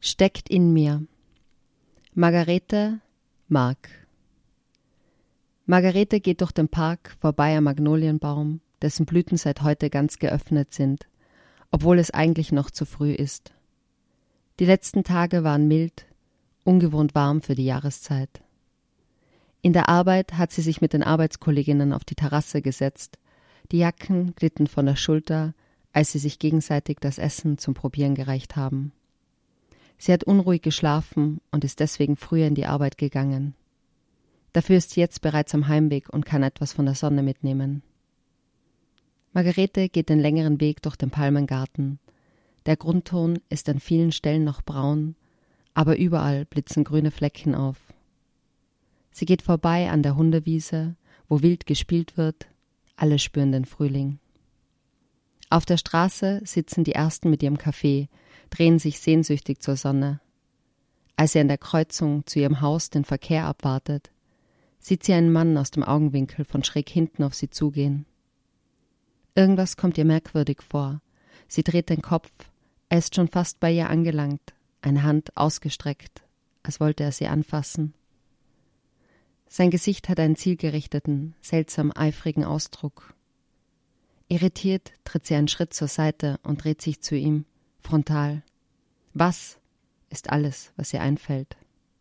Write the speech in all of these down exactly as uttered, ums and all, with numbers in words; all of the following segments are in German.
Steckt in mir. Margarete, Mark. Margarete geht durch den Park vorbei am Magnolienbaum, dessen Blüten seit heute ganz geöffnet sind, obwohl es eigentlich noch zu früh ist. Die letzten Tage waren mild, ungewohnt warm für die Jahreszeit. In der Arbeit hat sie sich mit den Arbeitskolleginnen auf die Terrasse gesetzt. Die Jacken glitten von der Schulter, als sie sich gegenseitig das Essen zum Probieren gereicht haben. Sie hat unruhig geschlafen und ist deswegen früher in die Arbeit gegangen. Dafür ist sie jetzt bereits am Heimweg und kann etwas von der Sonne mitnehmen. Margarete geht den längeren Weg durch den Palmengarten. Der Grundton ist an vielen Stellen noch braun, aber überall blitzen grüne Flecken auf. Sie geht vorbei an der Hundewiese, wo wild gespielt wird. Alle spüren den Frühling. Auf der Straße sitzen die Ersten mit ihrem Kaffee, drehen sich sehnsüchtig zur Sonne. Als sie an der Kreuzung zu ihrem Haus den Verkehr abwartet, sieht sie einen Mann aus dem Augenwinkel von schräg hinten auf sie zugehen. Irgendwas kommt ihr merkwürdig vor. Sie dreht den Kopf, er ist schon fast bei ihr angelangt, eine Hand ausgestreckt, als wollte er sie anfassen. Sein Gesicht hat einen zielgerichteten, seltsam eifrigen Ausdruck. Irritiert tritt sie einen Schritt zur Seite und dreht sich zu ihm, frontal. Was ist alles, was ihr einfällt?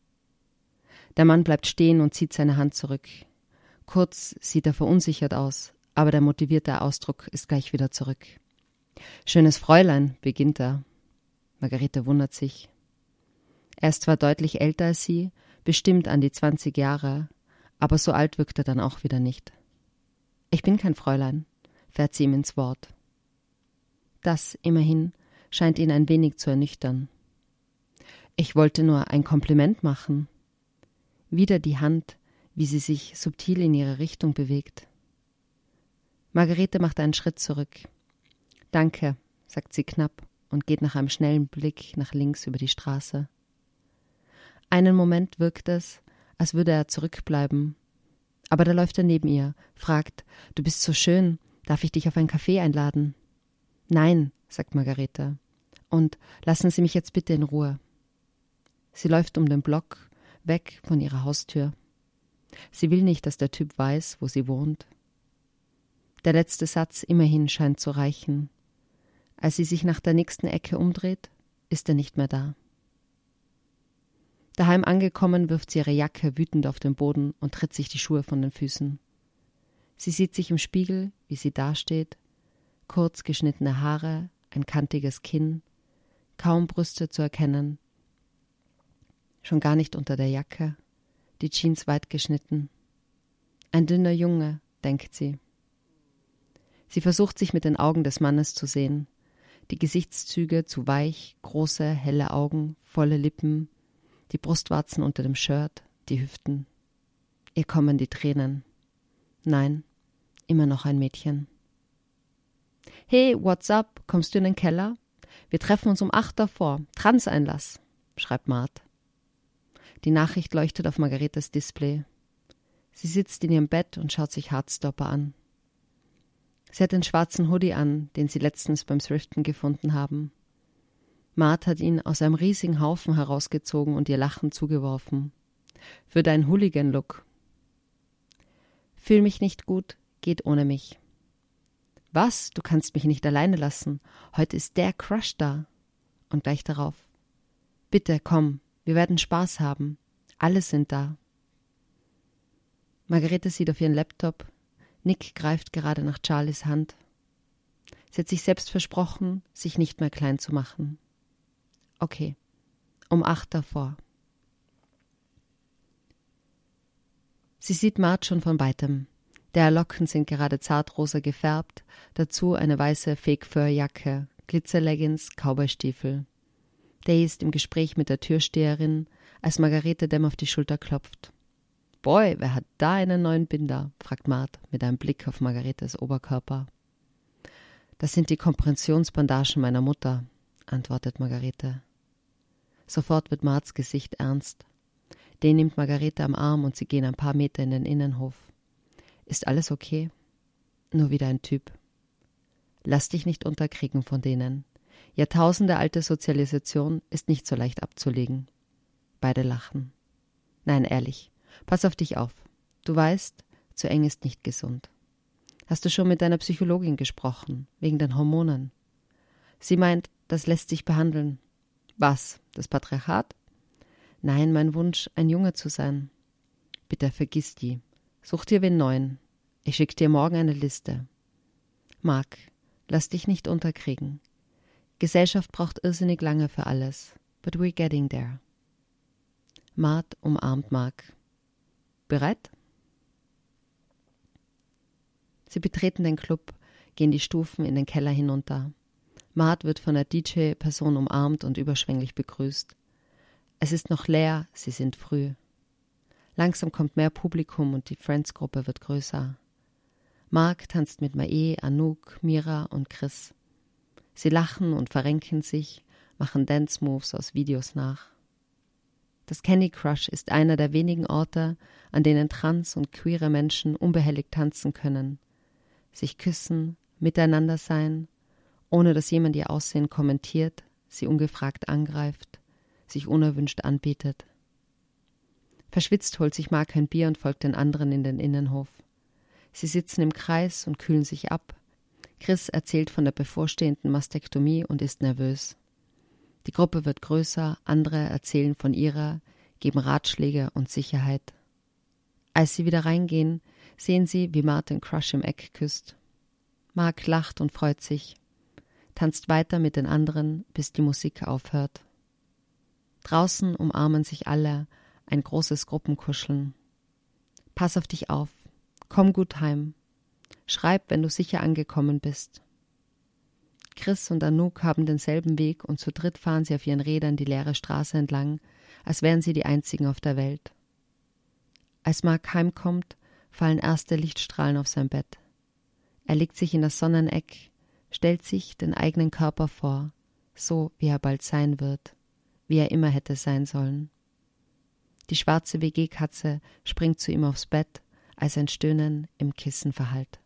Der Mann bleibt stehen und zieht seine Hand zurück. Kurz sieht er verunsichert aus, aber der motivierte Ausdruck ist gleich wieder zurück. »Schönes Fräulein«, beginnt er. Margarete wundert sich. Er ist zwar deutlich älter als sie, bestimmt an die zwanzig Jahre, aber so alt wirkt er dann auch wieder nicht. »Ich bin kein Fräulein«, fährt sie ihm ins Wort. Das, immerhin, scheint ihn ein wenig zu ernüchtern. »Ich wollte nur ein Kompliment machen.« Wieder die Hand, wie sie sich subtil in ihre Richtung bewegt. Margarete macht einen Schritt zurück. »Danke«, sagt sie knapp und geht nach einem schnellen Blick nach links über die Straße. Einen Moment wirkt es, als würde er zurückbleiben. Aber da läuft er neben ihr, fragt, »Du bist so schön, darf ich dich auf einen Kaffee einladen?« »Nein«, sagt Margarete. »Und lassen Sie mich jetzt bitte in Ruhe.« Sie läuft um den Block, weg von ihrer Haustür. Sie will nicht, dass der Typ weiß, wo sie wohnt. Der letzte Satz immerhin scheint zu reichen. Als sie sich nach der nächsten Ecke umdreht, ist er nicht mehr da. Daheim angekommen, wirft sie ihre Jacke wütend auf den Boden und tritt sich die Schuhe von den Füßen. Sie sieht sich im Spiegel, wie sie dasteht, kurz geschnittene Haare, ein kantiges Kinn, kaum Brüste zu erkennen, schon gar nicht unter der Jacke, die Jeans weit geschnitten. Ein dünner Junge, denkt sie. Sie versucht sich mit den Augen des Mannes zu sehen, die Gesichtszüge zu weich, große, helle Augen, volle Lippen, die Brustwarzen unter dem Shirt, die Hüften. Ihr kommen die Tränen. Nein, immer noch ein Mädchen. »Hey, what's up? Kommst du in den Keller? Wir treffen uns um acht davor. Transeinlass«, schreibt Mart. Die Nachricht leuchtet auf Margaretes Display. Sie sitzt in ihrem Bett und schaut sich Heartstopper an. Sie hat den schwarzen Hoodie an, den sie letztens beim Thriften gefunden haben. Mart hat ihn aus einem riesigen Haufen herausgezogen und ihr lachend zugeworfen. »Für deinen Hooligan-Look.« »Fühl mich nicht gut, geht ohne mich.« »Was? Du kannst mich nicht alleine lassen. Heute ist der Crush da.« Und gleich darauf. »Bitte, komm, wir werden Spaß haben. Alle sind da.« Margarete sieht auf ihren Laptop. Nick greift gerade nach Charlies Hand. Sie hat sich selbst versprochen, sich nicht mehr klein zu machen. Okay, um acht davor. Sie sieht Mart schon von weitem. Der Locken sind gerade zartrosa gefärbt, dazu eine weiße Fake-Fur-Jacke, Glitzerleggings, Cowboystiefel. Day ist im Gespräch mit der Türsteherin, als Margarete dem auf die Schulter klopft. »Boy, wer hat da einen neuen Binder?« fragt Mart mit einem Blick auf Margaretes Oberkörper. »Das sind die Kompressionsbandagen meiner Mutter«, antwortet Margarete. Sofort wird Marts Gesicht ernst. Den nimmt Margarete am Arm und sie gehen ein paar Meter in den Innenhof. »Ist alles okay?« Nur wieder ein Typ. »Lass dich nicht unterkriegen von denen. Jahrtausendealte Sozialisation ist nicht so leicht abzulegen. Beide lachen. Nein, ehrlich, pass auf dich auf. Du weißt, zu eng ist nicht gesund. Hast du schon mit deiner Psychologin gesprochen, wegen den Hormonen? Sie meint, das lässt sich behandeln. Was, das Patriarchat? Nein, mein Wunsch, ein Junge zu sein. Bitte vergiss die. Such dir wen neuen. Ich schick dir morgen eine Liste. Mark, lass dich nicht unterkriegen. Gesellschaft braucht irrsinnig lange für alles. But we're getting there. Mart umarmt Mark. Bereit? Sie betreten den Club, gehen die Stufen in den Keller hinunter. Mart wird von der D J-Person umarmt und überschwänglich begrüßt. Es ist noch leer, sie sind früh. Langsam kommt mehr Publikum und die Friends-Gruppe wird größer. Mark tanzt mit Mae, Anouk, Mira und Chris. Sie lachen und verrenken sich, machen Dance-Moves aus Videos nach. Das Candy Crush ist einer der wenigen Orte, an denen trans- und queere Menschen unbehelligt tanzen können, sich küssen, miteinander sein, ohne dass jemand ihr Aussehen kommentiert, sie ungefragt angreift, sich unerwünscht anbietet. Verschwitzt holt sich Mark ein Bier und folgt den anderen in den Innenhof. Sie sitzen im Kreis und kühlen sich ab. Chris erzählt von der bevorstehenden Mastektomie und ist nervös. Die Gruppe wird größer, andere erzählen von ihrer, geben Ratschläge und Sicherheit. Als sie wieder reingehen, sehen sie, wie Martin Crush im Eck küsst. Mark lacht und freut sich, tanzt weiter mit den anderen, bis die Musik aufhört. Draußen umarmen sich alle, ein großes Gruppenkuscheln. Pass auf dich auf, komm gut heim. Schreib, wenn du sicher angekommen bist. Chris und Anouk haben denselben Weg und zu dritt fahren sie auf ihren Rädern die leere Straße entlang, als wären sie die einzigen auf der Welt. Als Mark heimkommt, fallen erste Lichtstrahlen auf sein Bett. Er legt sich in das Sonneneck, stellt sich den eigenen Körper vor, so wie er bald sein wird, wie er immer hätte sein sollen. Die schwarze W G-Katze springt zu ihm aufs Bett, als ein Stöhnen im Kissen verhallt.